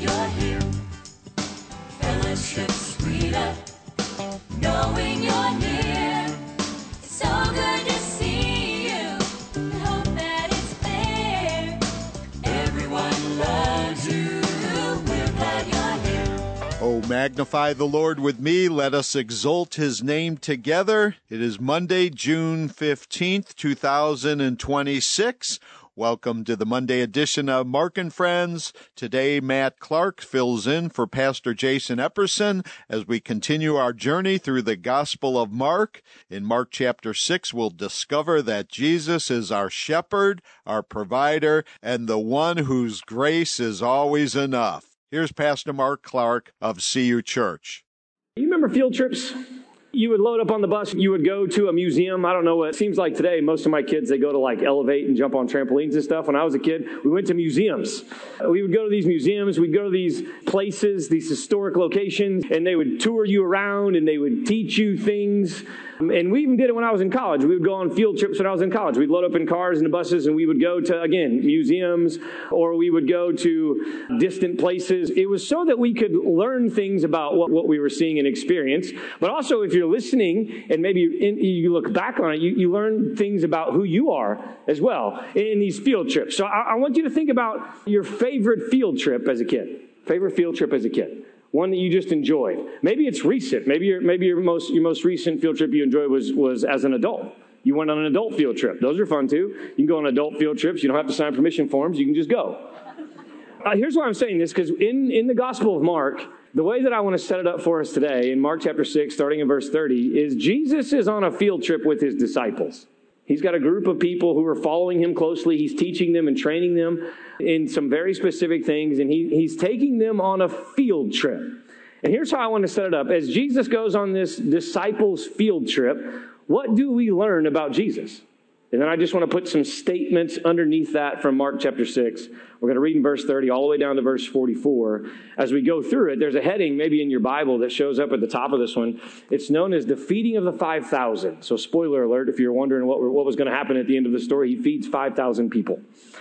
you're here. Fellowship sweeter, knowing you're near. It's so good to see you. We hope that it's clear. Everyone loves you. We're glad you're here. Oh, magnify the Lord with me. Let us exalt his name together. It is Monday, June 15th, 2026. Welcome to the Monday edition of Mark and Friends. Today, Matt Clark fills in for Pastor Jason Epperson as we continue our journey through the Gospel of Mark. In Mark chapter 6, we'll discover that Jesus is our shepherd, our provider, and the one whose grace is always enough. Here's Pastor Mark Clark of CU Church. You remember field trips? You would load up on the bus, you would go to a museum. I don't know what it seems like today. Most of my kids, they go to like Elevate and jump on trampolines and stuff. When I was a kid, we went to museums. We would go to these museums, we'd go to these places, these historic locations, and they would tour you around and they would teach you things. And we even did it when I was in college. We would go on field trips when I was in college. We'd load up in cars and the buses and we would go to, again, museums, or we would go to distant places. It was so that we could learn things about what we were seeing and experience. But also, if you're listening and maybe you look back on it, you learn things about who you are as well in these field trips. So I want you to think about your favorite field trip as a kid. Favorite field trip as a kid. One that you just enjoyed. Maybe it's recent. Maybe your most recent field trip you enjoyed was as an adult. You went on an adult field trip. Those are fun too. You can go on adult field trips. You don't have to sign permission forms. You can just go. Here's why I'm saying this, because in the Gospel of Mark, the way that I want to set it up for us today, in Mark chapter 6, starting in verse 30, is Jesus is on a field trip with his disciples. He's got a group of people who are following him closely. He's teaching them and training them in some very specific things, and he's taking them on a field trip. And here's how I want to set it up. As Jesus goes on this disciples' field trip, what do we learn about Jesus? And then I just want to put some statements underneath that from Mark chapter 6. We're going to read in verse 30 all the way down to verse 44. As we go through it, there's a heading maybe in your Bible that shows up at the top of this one. It's known as the feeding of the 5,000. So spoiler alert, if you're wondering what was going to happen at the end of the story, he feeds 5,000 people.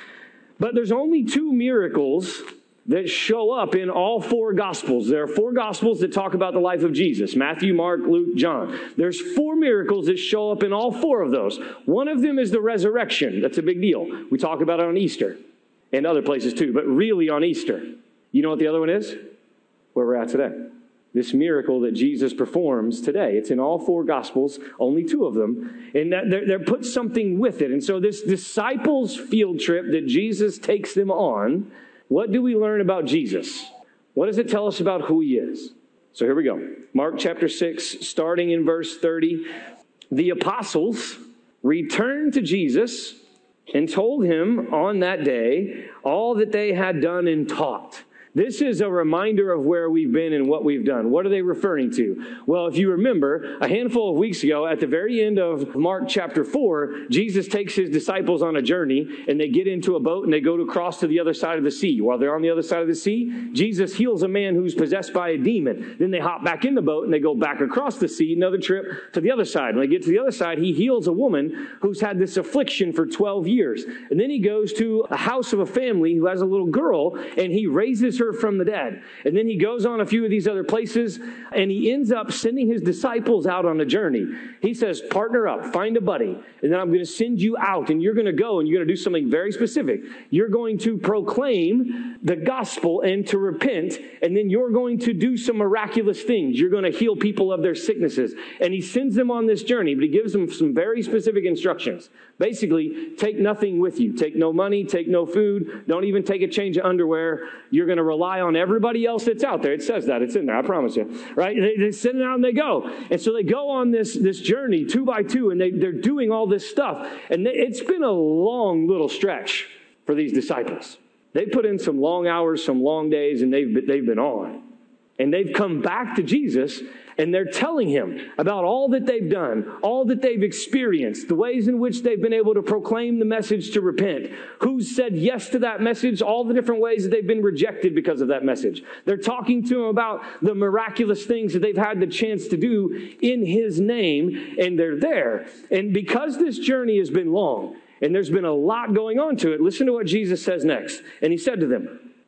But there's only two miracles that show up in all four Gospels. There are four Gospels that talk about the life of Jesus. Matthew, Mark, Luke, John. There's four miracles that show up in all four of those. One of them is the resurrection. That's a big deal. We talk about it on Easter and other places too, but really on Easter. You know what the other one is? Where we're at today. This miracle that Jesus performs today. It's in all four Gospels, only two of them. And that they're put something with it. And so this disciples' field trip that Jesus takes them on, what do we learn about Jesus? What does it tell us about who he is? So here we go. Mark chapter 6, starting in verse 30. The apostles returned to Jesus and told him on that day all that they had done and taught. This is a reminder of where we've been and what we've done. What are they referring to? Well, if you remember, a handful of weeks ago, at the very end of Mark chapter 4, Jesus takes his disciples on a journey, and they get into a boat, and they go to cross to the other side of the sea. While they're on the other side of the sea, Jesus heals a man who's possessed by a demon. Then they hop back in the boat, and they go back across the sea, another trip to the other side. When they get to the other side, he heals a woman who's had this affliction for 12 years. And then he goes to a house of a family who has a little girl, and he raises her from the dead. And then he goes on a few of these other places, and he ends up sending his disciples out on a journey. He says, partner up, find a buddy, and then I'm going to send you out, and you're going to go, and you're going to do something very specific. You're going to proclaim the gospel and to repent, and then you're going to do some miraculous things. You're going to heal people of their sicknesses. And he sends them on this journey, but he gives them some very specific instructions. Basically, take nothing with you. Take no money, take no food, don't even take a change of underwear. You're going to rely on everybody else that's out there. It says that. It's in there. I promise you. Right? They send it out and they go. And so they go on this journey 2 by 2, and they're doing all this stuff. And it's been a long little stretch for these disciples. They put in some long hours, some long days, and they've been on. And they've come back to Jesus, and they're telling him about all that they've done, all that they've experienced, the ways in which they've been able to proclaim the message to repent, who's said yes to that message, all the different ways that they've been rejected because of that message. They're talking to him about the miraculous things that they've had the chance to do in his name, and they're there. And because this journey has been long, and there's been a lot going on to it, listen to what Jesus says next. And he said to them,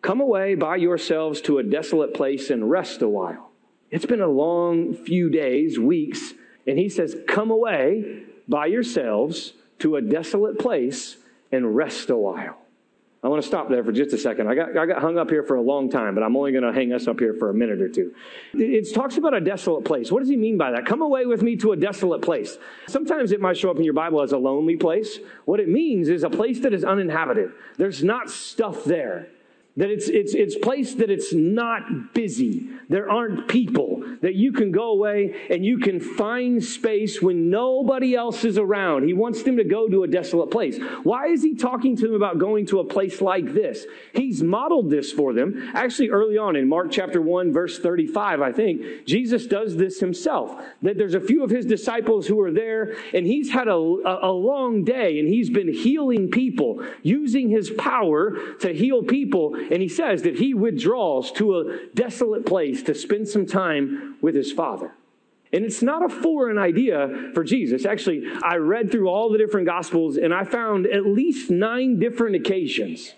come away by yourselves to a desolate place and rest a while. It's been a long few days, weeks, and he says, come away by yourselves to a desolate place and rest a while. I want to stop there for just a second. I got hung up here for a long time, but I'm only going to hang us up here for a minute or two. It talks about a desolate place. What does he mean by that? Come away with me to a desolate place. Sometimes it might show up in your Bible as a lonely place. What it means is a place that is uninhabited. There's not stuff there. That it's place that it's not busy. There aren't people. That you can go away and you can find space when nobody else is around. He wants them to go to a desolate place. Why is he talking to them about going to a place like this? He's modeled this for them. Actually, early on in Mark chapter 1, verse 35, I think, Jesus does this himself. That there's a few of his disciples who are there, and he's had a long day, and he's been healing people, using his power to heal people. And he says that he withdraws to a desolate place to spend some time with his Father. And it's not a foreign idea for Jesus. Actually, I read through all the different Gospels, and I found at least 9 different occasions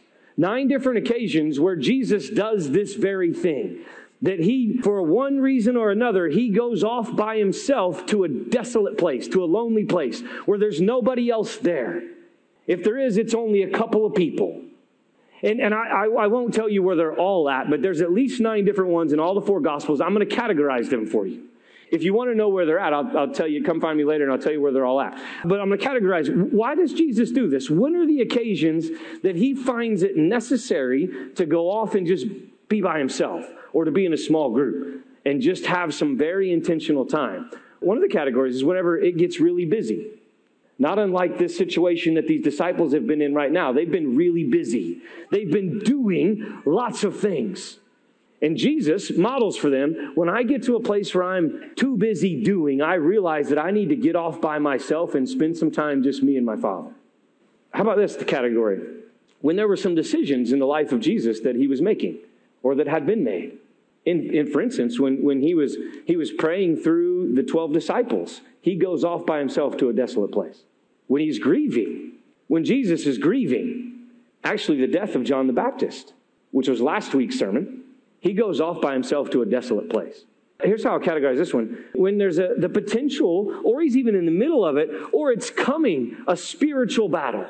where Jesus does this very thing. That he, for one reason or another, he goes off by himself to a desolate place, to a lonely place, where there's nobody else there. If there is, it's only a couple of people. And I won't tell you where they're all at, but there's at least 9 different ones in all the 4 Gospels. I'm going to categorize them for you. If you want to know where they're at, I'll tell you, come find me later and I'll tell you where they're all at. But I'm going to categorize. Why does Jesus do this? When are the occasions that he finds it necessary to go off and just be by himself or to be in a small group and just have some very intentional time? One of the categories is whenever it gets really busy. Not unlike this situation that these disciples have been in right now. They've been really busy. They've been doing lots of things. And Jesus models for them, when I get to a place where I'm too busy doing, I realize that I need to get off by myself and spend some time just me and my Father. How about this, the category? When there were some decisions in the life of Jesus that he was making or that had been made. For instance, when he was praying through the 12 disciples, he goes off by himself to a desolate place. When he's grieving, when Jesus is grieving, actually the death of John the Baptist, which was last week's sermon, he goes off by himself to a desolate place. Here's how I'll categorize this one. When there's the potential, or he's even in the middle of it, or it's coming, a spiritual battle,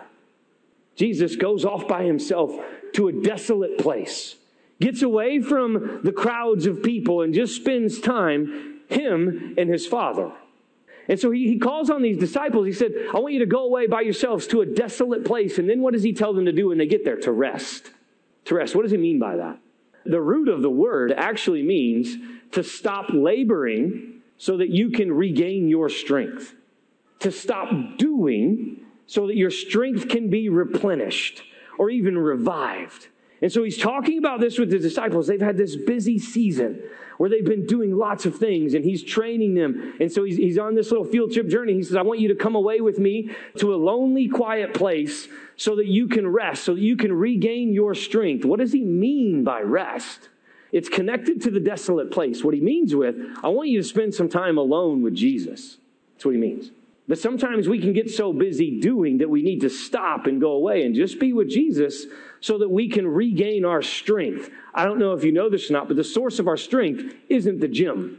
Jesus goes off by himself to a desolate place. Gets away from the crowds of people and just spends time, him and his Father. And so he calls on these disciples. He said, I want you to go away by yourselves to a desolate place. And then what does he tell them to do when they get there? To rest. To rest. What does he mean by that? The root of the word actually means to stop laboring so that you can regain your strength. To stop doing so that your strength can be replenished or even revived. And so he's talking about this with the disciples. They've had this busy season where they've been doing lots of things, and he's training them. And so he's on this little field trip journey. He says, I want you to come away with me to a lonely, quiet place so that you can rest, so that you can regain your strength. What does he mean by rest? It's connected to the desolate place. What he means with, I want you to spend some time alone with Jesus. That's what he means. But sometimes we can get so busy doing that we need to stop and go away and just be with Jesus so that we can regain our strength. I don't know if you know this or not, but the source of our strength isn't the gym.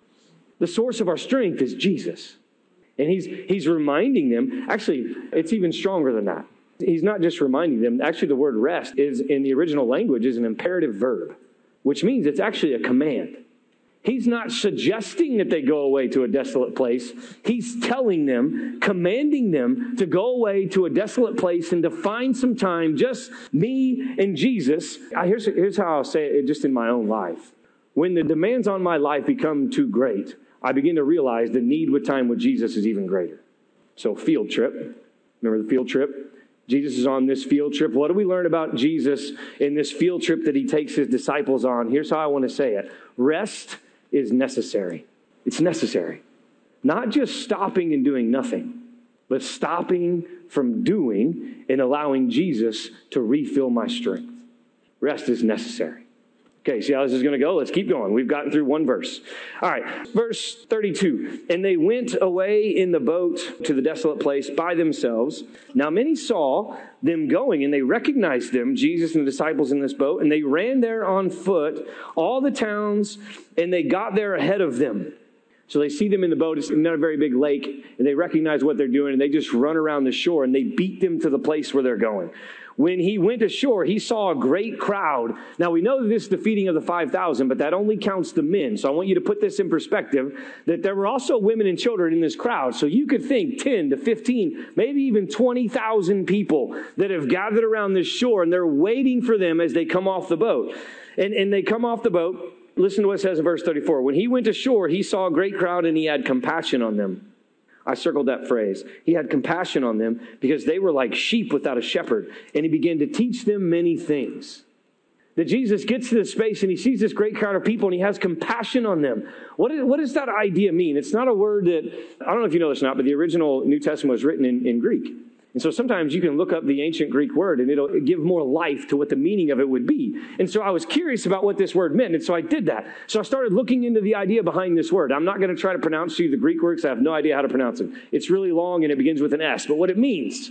The source of our strength is Jesus. And he's reminding them. Actually, it's even stronger than that. He's not just reminding them. Actually, the word rest is in the original language is an imperative verb, which means it's actually a command. He's not suggesting that they go away to a desolate place. He's telling them, commanding them to go away to a desolate place and to find some time, just me and Jesus. Here's how I'll say it just in my own life. When the demands on my life become too great, I begin to realize the need with time with Jesus is even greater. So field trip. Remember the field trip? Jesus is on this field trip. What do we learn about Jesus in this field trip that he takes his disciples on? Here's how I want to say it. Rest is necessary. It's necessary. Not just stopping and doing nothing, but stopping from doing and allowing Jesus to refill my strength. Rest is necessary. Okay, see how this is going to go? Let's keep going. We've gotten through one verse. All right, verse 32. And they went away in the boat to the desolate place by themselves. Now many saw them going, and they recognized them, Jesus and the disciples in this boat, and they ran there on foot, all the towns, and they got there ahead of them. So they see them in the boat. It's not a very big lake, and they recognize what they're doing, and they just run around the shore, and they beat them to the place where they're going. When he went ashore, he saw a great crowd. Now, we know that this is the feeding of the 5,000, but that only counts the men. So I want you to put this in perspective, that there were also women and children in this crowd. So you could think 10 to 15, maybe even 20,000 people that have gathered around this shore, and they're waiting for them as they come off the boat. And they come off the boat. Listen to what it says in verse 34. When he went ashore, he saw a great crowd, and he had compassion on them. I circled that phrase. He had compassion on them because they were like sheep without a shepherd. And he began to teach them many things. That Jesus gets to this space and he sees this great crowd of people and he has compassion on them. What does that idea mean? It's not a word that, I don't know if you know this or not, but the original New Testament was written in Greek. And so sometimes you can look up the ancient Greek word and it'll give more life to what the meaning of it would be. And so I was curious about what this word meant. And so I did that. So I started looking into the idea behind this word. I'm not going to try to pronounce to you the Greek word because I have no idea how to pronounce it. It's really long and it begins with an S. But what it means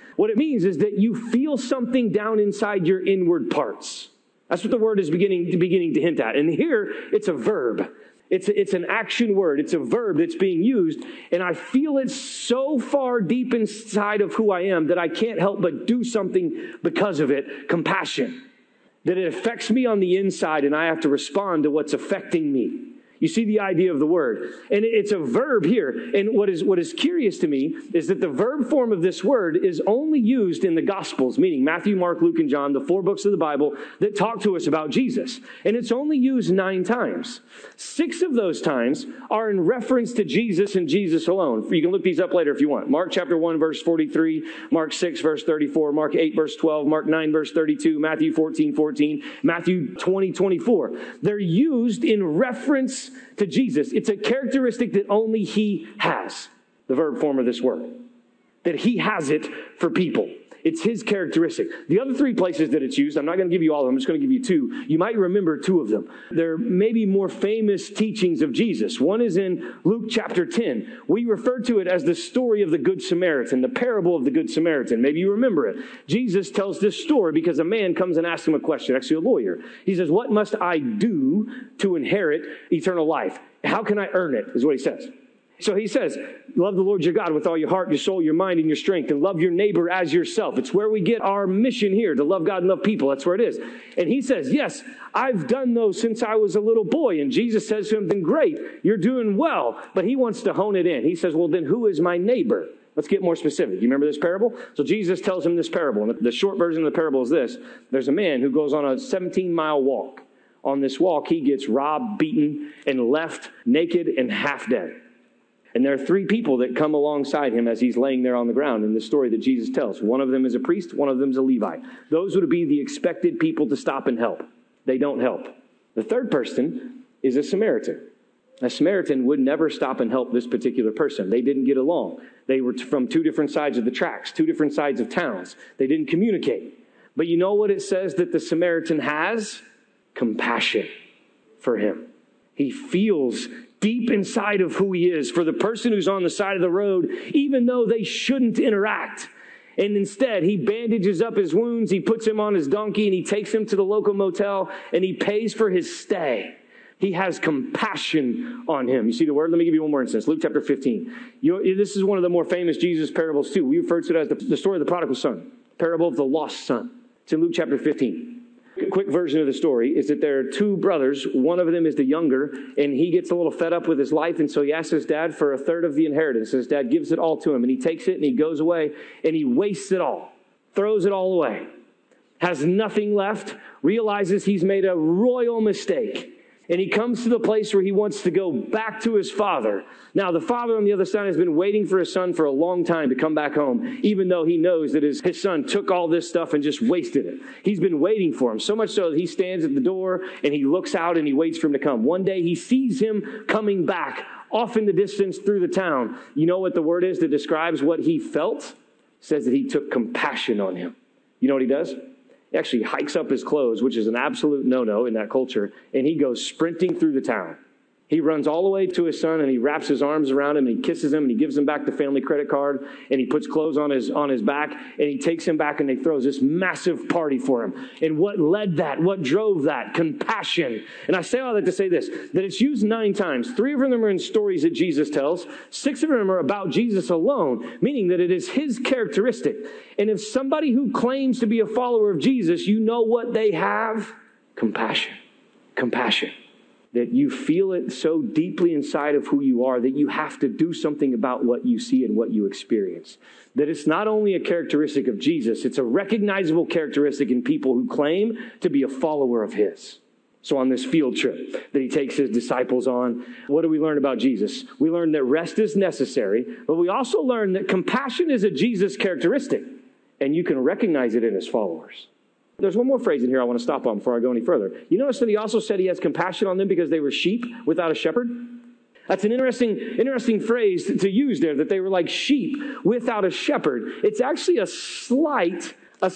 is that you feel something down inside your inward parts. That's what the word is beginning to hint at. And here it's a verb. It's an action word. It's a verb that's being used. And I feel it so far deep inside of who I am that I can't help but do something because of it. Compassion. That it affects me on the inside and I have to respond to what's affecting me. You see the idea of the word. And it's a verb here. And what is curious to me is that the verb form of this word is only used in the Gospels, meaning Matthew, Mark, Luke, and John, the 4 books of the Bible that talk to us about Jesus. And it's only used 9 times. 6 of those times are in reference to Jesus and Jesus alone. You can look these up later if you want. Mark chapter 1, verse 43, Mark 6, verse 34, Mark 8, verse 12, Mark 9, verse 32, Matthew 14, 14, Matthew 20, 24. They're used in reference to Jesus. It's a characteristic that only he has, the verb form of this word. That he has it for people. It's his characteristic. The other 3 places that it's used, I'm not going to give you all of them, I'm just going to give you 2. You might remember 2 of them. They're maybe more famous teachings of Jesus. One is in Luke chapter 10. We refer to it as the story of the Good Samaritan, the parable of the Good Samaritan. Maybe you remember it. Jesus tells this story because a man comes and asks him a question, actually a lawyer. He says, what must I do to inherit eternal life? How can I earn it, is what he says. So he says, love the Lord your God with all your heart, your soul, your mind, and your strength, and love your neighbor as yourself. It's where we get our mission here, to love God and love people. That's where it is. And he says, yes, I've done those since I was a little boy. And Jesus says to him, then great, you're doing well. But he wants to hone it in. He says, well, then who is my neighbor? Let's get more specific. You remember this parable? So Jesus tells him this parable. And the short version of the parable is this. There's a man who goes on a 17-mile walk. On this walk, he gets robbed, beaten, and left naked and half dead. And there are 3 people that come alongside him as he's laying there on the ground in the story that Jesus tells. One of them is a priest, one of them is a Levite. Those would be the expected people to stop and help. They don't help. The 3rd person is a Samaritan. A Samaritan would never stop and help this particular person. They didn't get along. They were from 2 different sides of the tracks, 2 different sides of towns. They didn't communicate. But you know what it says that the Samaritan has? Compassion for him. He feels deep inside of who he is for the person who's on the side of the road, even though they shouldn't interact. And instead, he bandages up his wounds, he puts him on his donkey, and he takes him to the local motel, and he pays for his stay. He has compassion on him. You see the word? Let me give you one more instance. Luke chapter 15. This is one of the more famous Jesus parables too. We refer to it as the story of the prodigal son, parable of the lost son. It's in Luke chapter 15. A quick version of the story is that there are 2 brothers. One of them is the younger, and he gets a little fed up with his life, and so he asks his dad for a third of the inheritance. His dad gives it all to him, and he takes it, and he goes away, and he wastes it all, throws it all away, has nothing left, realizes he's made a royal mistake. And he comes to the place where he wants to go back to his father. Now, the father on the other side has been waiting for his son for a long time to come back home, even though he knows that his son took all this stuff and just wasted it. He's been waiting for him, so much so that he stands at the door and he looks out and he waits for him to come. One day he sees him coming back off in the distance through the town. You know what the word is that describes what he felt? It says that he took compassion on him. You know what he does? He actually hikes up his clothes, which is an absolute no-no in that culture, and he goes sprinting through the town. He runs all the way to his son, and he wraps his arms around him, and he kisses him, and he gives him back the family credit card, and he puts clothes on his back, and he takes him back, and he throws this massive party for him. And what led that? What drove that? Compassion. And I say all that to say this, that it's used 9 times. 3 of them are in stories that Jesus tells. 6 of them are about Jesus alone, meaning that it is his characteristic. And if somebody who claims to be a follower of Jesus, you know what they have? Compassion. Compassion. That you feel it so deeply inside of who you are that you have to do something about what you see and what you experience. That it's not only a characteristic of Jesus, it's a recognizable characteristic in people who claim to be a follower of his. So on this field trip that he takes his disciples on, what do we learn about Jesus? We learn that rest is necessary, but we also learn that compassion is a Jesus characteristic, and you can recognize it in his followers. There's one more phrase in here I want to stop on before I go any further. You notice that he also said he has compassion on them because they were sheep without a shepherd? That's an interesting phrase to use there, that they were like sheep without a shepherd. It's actually a slight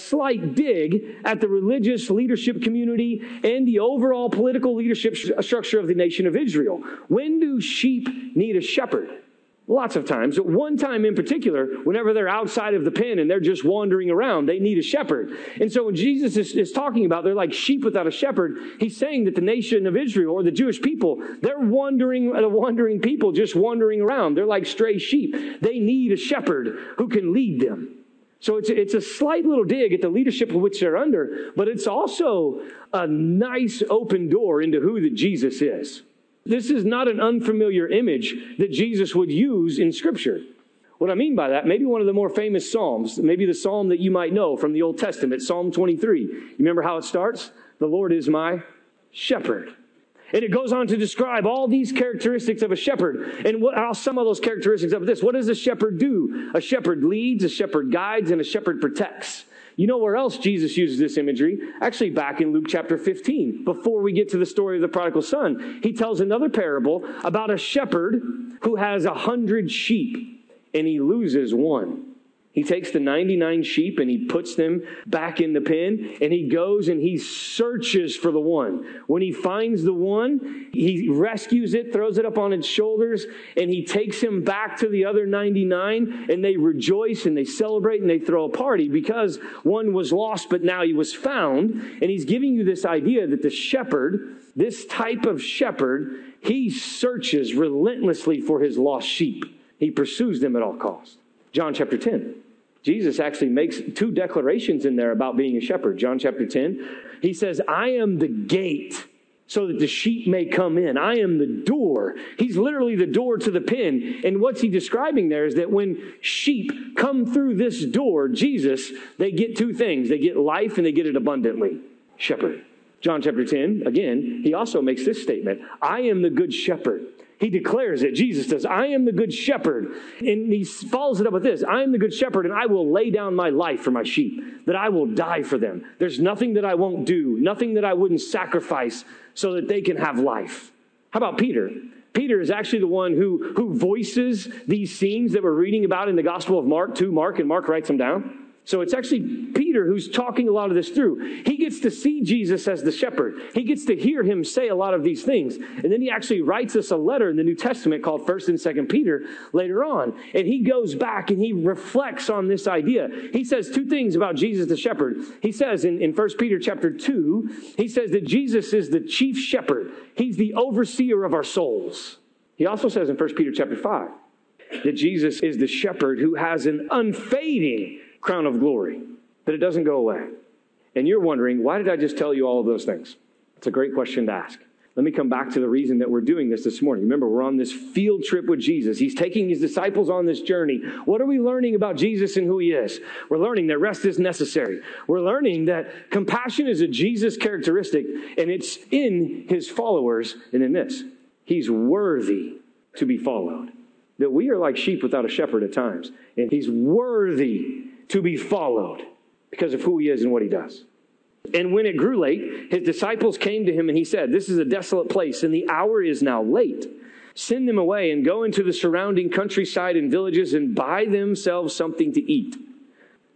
dig at the religious leadership community and the overall political leadership structure of the nation of Israel. When do sheep need a shepherd? Lots of times. At one time in particular, whenever they're outside of the pen and they're just wandering around, they need a shepherd. And so when Jesus is talking about they're like sheep without a shepherd, he's saying that the nation of Israel, or the Jewish people, they're wandering people just wandering around. They're like stray sheep. They need a shepherd who can lead them. So it's a slight little dig at the leadership of which they're under, but it's also a nice open door into who that Jesus is. This is not an unfamiliar image that Jesus would use in Scripture. What I mean by that, maybe one of the more famous Psalms, maybe the Psalm that you might know from the Old Testament, Psalm 23. You remember how it starts? The Lord is my shepherd. And it goes on to describe all these characteristics of a shepherd. And I'll sum all those characteristics up with this. What does a shepherd do? A shepherd leads, a shepherd guides, and a shepherd protects. You know where else Jesus uses this imagery? Actually, back in Luke chapter 15, before we get to the story of the prodigal son, he tells another parable about a shepherd who has 100 sheep, and he loses one. He takes the 99 sheep and he puts them back in the pen, and he goes and he searches for the one. When he finds the one, he rescues it, throws it up on its shoulders, and he takes him back to the other 99, and they rejoice and they celebrate and they throw a party because one was lost, but now he was found. And he's giving you this idea that the shepherd, this type of shepherd, he searches relentlessly for his lost sheep. He pursues them at all costs. John chapter 10. Jesus actually makes 2 declarations in there about being a shepherd. John chapter 10, he says, I am the gate so that the sheep may come in. I am the door. He's literally the door to the pen. And what's he describing there is that when sheep come through this door, Jesus, they get 2 things. They get life and they get it abundantly. Shepherd. John chapter 10, again, he also makes this statement. I am the good shepherd. He declares it. Jesus says, I am the good shepherd. And he follows it up with this. I am the good shepherd, and I will lay down my life for my sheep, that I will die for them. There's nothing that I won't do, nothing that I wouldn't sacrifice so that they can have life. How about Peter? Peter is actually the one who voices these scenes that we're reading about in the Gospel of Mark to Mark, and Mark writes them down. So it's actually Peter who's talking a lot of this through. He gets to see Jesus as the shepherd. He gets to hear him say a lot of these things. And then he actually writes us a letter in the New Testament called 1 and 2 Peter later on. And he goes back and he reflects on this idea. He says 2 things about Jesus the shepherd. He says in 1 Peter chapter 2, he says that Jesus is the chief shepherd. He's the overseer of our souls. He also says in 1 Peter chapter 5 that Jesus is the shepherd who has an unfading crown of glory, that it doesn't go away. And you're wondering, why did I just tell you all of those things? It's a great question to ask. Let me come back to the reason that we're doing this morning. Remember, we're on this field trip with Jesus. He's taking his disciples on this journey. What are we learning about Jesus and who he is? We're learning that rest is necessary. We're learning that compassion is a Jesus characteristic, and it's in his followers, and in this, he's worthy to be followed. That we are like sheep without a shepherd at times, and he's worthy to be followed because of who he is and what he does. And when it grew late, his disciples came to him and he said, this is a desolate place and the hour is now late. Send them away and go into the surrounding countryside and villages and buy themselves something to eat.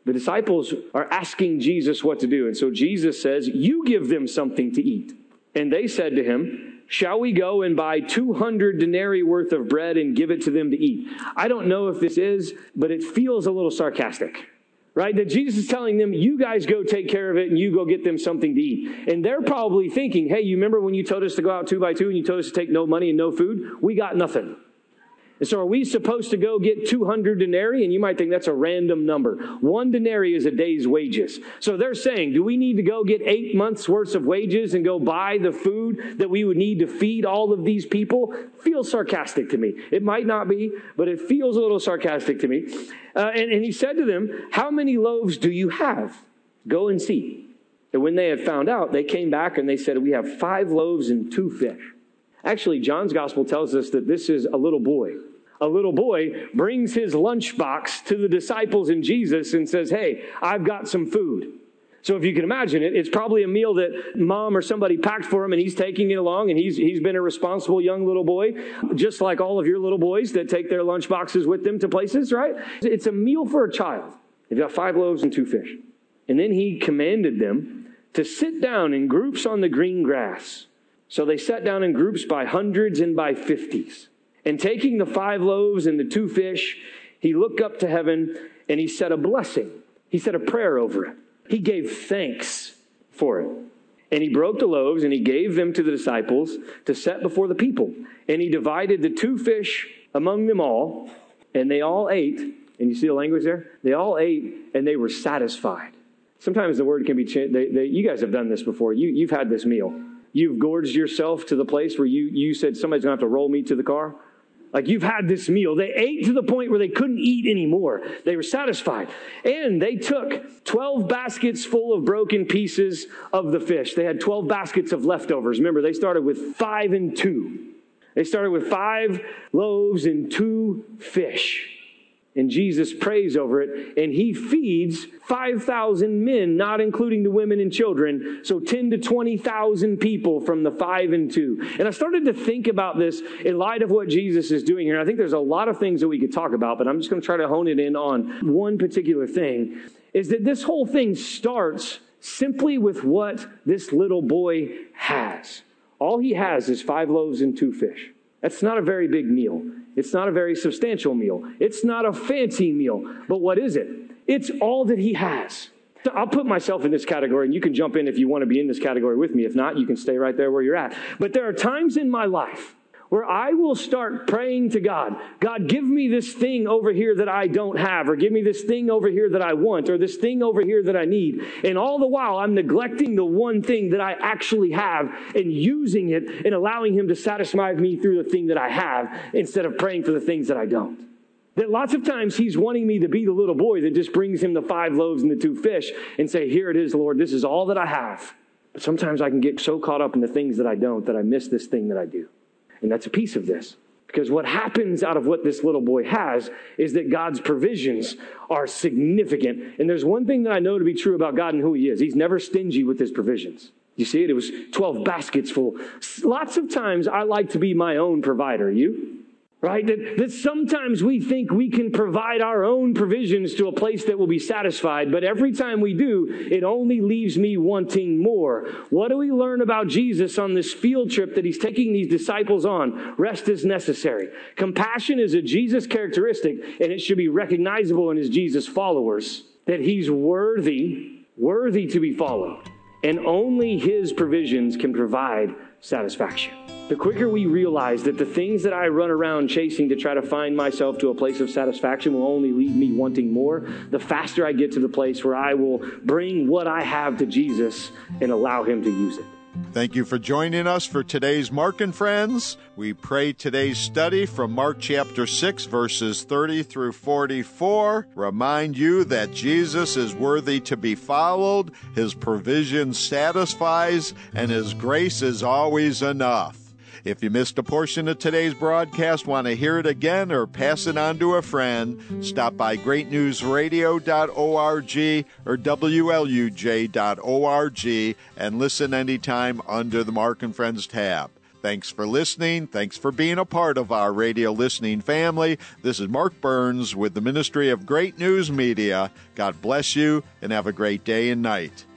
The disciples are asking Jesus what to do. And so Jesus says, you give them something to eat. And they said to him, shall we go and buy 200 denarii worth of bread and give it to them to eat? I don't know if this is, but it feels a little sarcastic, right? That Jesus is telling them, you guys go take care of it and you go get them something to eat. And they're probably thinking, hey, you remember when you told us to go out 2 by 2 and you told us to take no money and no food? We got nothing. And so are we supposed to go get 200 denarii? And you might think that's a random number. 1 denarii is a day's wages. So they're saying, do we need to go get 8 months' worth of wages and go buy the food that we would need to feed all of these people? Feels sarcastic to me. It might not be, but it feels a little sarcastic to me. And he said to them, how many loaves do you have? Go and see. And when they had found out, they came back and they said, we have 5 loaves and 2 fish. Actually, John's gospel tells us that this is a little boy. A little boy brings his lunchbox to the disciples and Jesus and says, hey, I've got some food. So if you can imagine it, it's probably a meal that mom or somebody packed for him and he's taking it along and he's been a responsible young little boy, just like all of your little boys that take their lunchboxes with them to places, right? It's a meal for a child. They've got 5 loaves and 2 fish. And then he commanded them to sit down in groups on the green grass. So they sat down in groups by hundreds and by 50s. And taking the 5 loaves and the 2 fish, he looked up to heaven and he said a blessing. He said a prayer over it. He gave thanks for it. And he broke the loaves and he gave them to the disciples to set before the people. And he divided the 2 fish among them all. And they all ate. And you see the language there? They all ate and they were satisfied. Sometimes the word can be changed. You guys have done this before. You've had this meal. You've gorged yourself to the place where you said somebody's going to have to roll me to the car. Like you've had this meal. They ate to the point where they couldn't eat anymore. They were satisfied. And they took 12 baskets full of broken pieces of the fish. They had 12 baskets of leftovers. Remember, they started with 5 and 2. They started with 5 loaves and 2 fish. And Jesus prays over it, and he feeds 5,000 men, not including the women and children. So 10 to 20,000 people from the 5 and 2. And I started to think about this in light of what Jesus is doing here. And I think there's a lot of things that we could talk about, but I'm just going to try to hone it in on one particular thing, is that this whole thing starts simply with what this little boy has. All he has is 5 loaves and 2 fish. That's not a very big meal. It's not a very substantial meal. It's not a fancy meal. But what is it? It's all that he has. So I'll put myself in this category, and you can jump in if you want to be in this category with me. If not, you can stay right there where you're at. But there are times in my life where I will start praying to God, God, give me this thing over here that I don't have, or give me this thing over here that I want, or this thing over here that I need. And all the while, I'm neglecting the one thing that I actually have and using it and allowing him to satisfy me through the thing that I have instead of praying for the things that I don't. That lots of times he's wanting me to be the little boy that just brings him the 5 loaves and the 2 fish and say, here it is, Lord, this is all that I have. But sometimes I can get so caught up in the things that I don't that I miss this thing that I do. And that's a piece of this. Because what happens out of what this little boy has is that God's provisions are significant. And there's one thing that I know to be true about God and who he is. He's never stingy with his provisions. You see it? It was 12 baskets full. Lots of times I like to be my own provider. You? Right? That sometimes we think we can provide our own provisions to a place that will be satisfied, but every time we do, it only leaves me wanting more. What do we learn about Jesus on this field trip that he's taking these disciples on? Rest is necessary. Compassion is a Jesus characteristic, and it should be recognizable in his Jesus followers, that he's worthy to be followed, and only his provisions can provide satisfaction. The quicker we realize that the things that I run around chasing to try to find myself to a place of satisfaction will only leave me wanting more, the faster I get to the place where I will bring what I have to Jesus and allow him to use it. Thank you for joining us for today's Mark and Friends. We pray today's study from Mark chapter 6, verses 30 through 44. Remind you that Jesus is worthy to be followed, his provision satisfies, and his grace is always enough. If you missed a portion of today's broadcast, want to hear it again, or pass it on to a friend, stop by greatnewsradio.org or WLUJ.org and listen anytime under the Mark and Friends tab. Thanks for listening. Thanks for being a part of our radio listening family. This is Mark Burns with the Ministry of Great News Media. God bless you and have a great day and night.